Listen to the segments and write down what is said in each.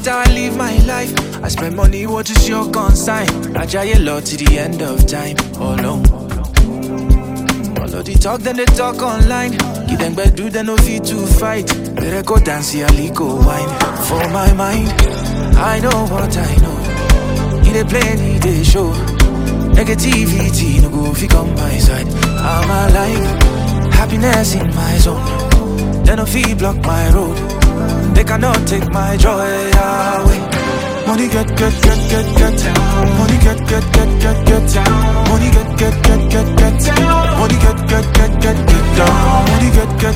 it how I live my life. I spend money, what is your consign? I try a lot to the end of time. Oh no. All of the talk, then they talk online. Give them bad do, they no fit to fight. Better go dance, here, go wine. For my mind, I know what I know. He they play, he they show. Negativity, no go fi come my side. I'm alive, happiness in my zone. They no fi block my road. They cannot take my joy away. Money get. Money get. Money get. Money get down. Money get. Money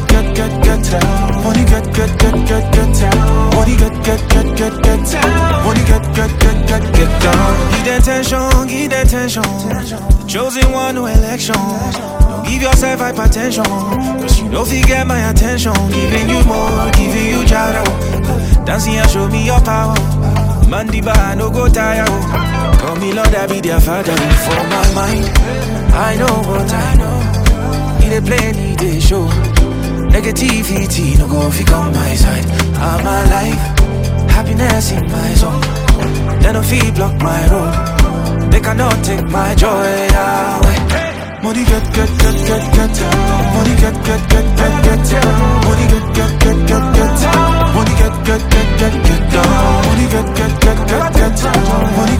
get down. Give the attention. The chosen one, no election. Don't give yourself hypertension, cause you don't forget my attention. Giving you more, giving you jaro. Dancing and show me your power. Mandiba, no go tire. Call me Lord, I be their father. For my mind, I know what I know. He they play, he they show. Negativity, no go fi come my side. I'm alive, happiness in my zone. They no fi block my road. They cannot take my joy away. Money get. Money get. Money get. Money get. Money get. Money